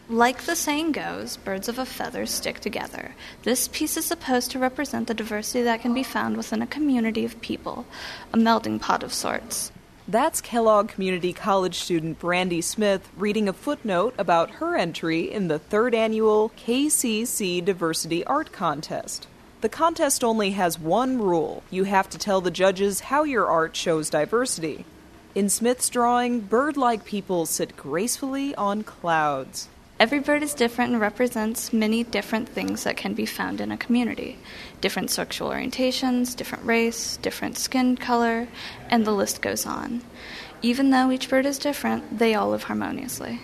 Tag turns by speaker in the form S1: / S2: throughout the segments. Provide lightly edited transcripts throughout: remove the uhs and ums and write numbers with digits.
S1: Like the saying goes, birds of a feather stick together. This piece is supposed to represent the diversity that can be found within a community of people, a melting pot of sorts.
S2: That's Kellogg Community College student Brandy Smith reading a footnote about her entry in the 3rd annual KCC Diversity Art Contest. The contest only has one rule. You have to tell the judges how your art shows diversity. In Smith's drawing, bird-like people sit gracefully on clouds.
S1: Every bird is different and represents many different things that can be found in a community. Different sexual orientations, different race, different skin color, and the list goes on. Even though each bird is different, they all live harmoniously.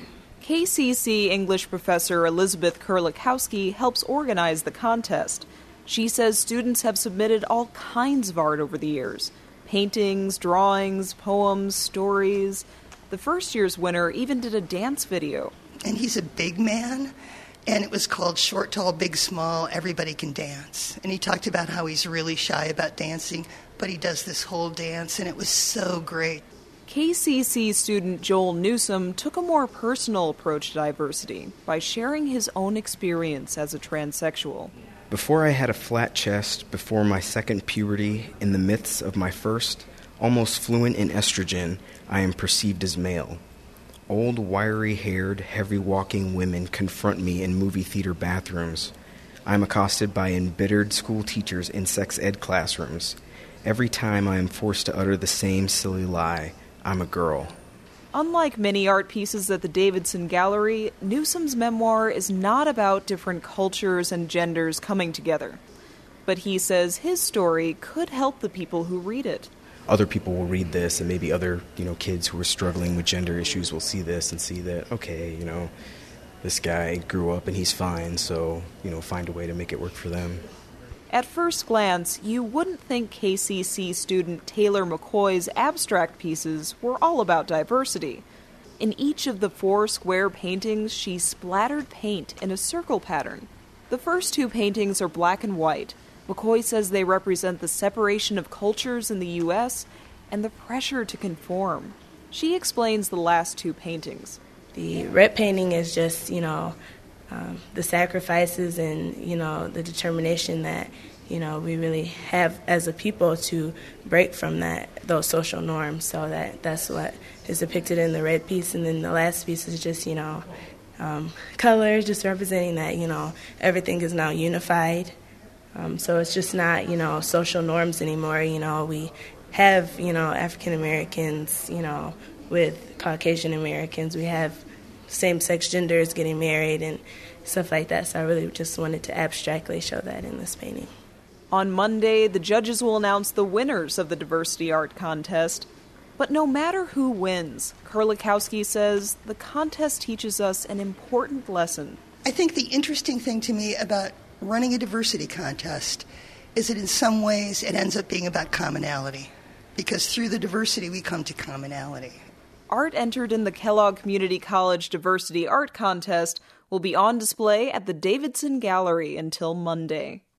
S2: KCC English professor Elizabeth Kurlikowski helps organize the contest. She says students have submitted all kinds of art over the years. Paintings, drawings, poems, stories. The first year's winner even did a dance video.
S3: And he's a big man, and it was called Short, Tall, Big, Small, Everybody Can Dance. And he talked about how he's really shy about dancing, but he does this whole dance, and it was so great.
S2: KCC student Joel Newsom took a more personal approach to diversity by sharing his own experience as a transsexual.
S4: Before I had a flat chest, before my second puberty, in the midst of my first, almost fluent in estrogen, I am perceived as male. Old, wiry-haired, heavy-walking women confront me in movie theater bathrooms. I am accosted by embittered school teachers in sex ed classrooms. Every time I am forced to utter the same silly lie, I'm a girl.
S2: Unlike many art pieces at the Davidson Gallery, Newsom's memoir is not about different cultures and genders coming together. But he says his story could help the people who read it.
S4: Other people will read this, and maybe other, kids who are struggling with gender issues will see this and see that, okay, this guy grew up and he's fine, so, find a way to make it work for them.
S2: At first glance, you wouldn't think KCC student Taylor McCoy's abstract pieces were all about diversity. In each of the 4 square paintings, she splattered paint in a circle pattern. The first 2 paintings are black and white. McCoy says they represent the separation of cultures in the U.S. and the pressure to conform. She explains the last 2 paintings.
S5: The red painting is just, the sacrifices and, the determination that, we really have as a people to break from those social norms. So that's what is depicted in the red piece. And then the last piece is just, color, just representing that, everything is now unified. So it's just not, social norms anymore. We have, African Americans, with Caucasian Americans. We have same-sex genders getting married and stuff like that. So I really just wanted to abstractly show that in this painting.
S2: On Monday, the judges will announce the winners of the Diversity Art Contest. But no matter who wins, Kurlikowski says the contest teaches us an important lesson.
S3: I think the interesting thing to me about running a diversity contest is that in some ways it ends up being about commonality, because through the diversity we come to commonality.
S2: Art entered in the Kellogg Community College Diversity Art Contest will be on display at the Davidson Gallery until Monday.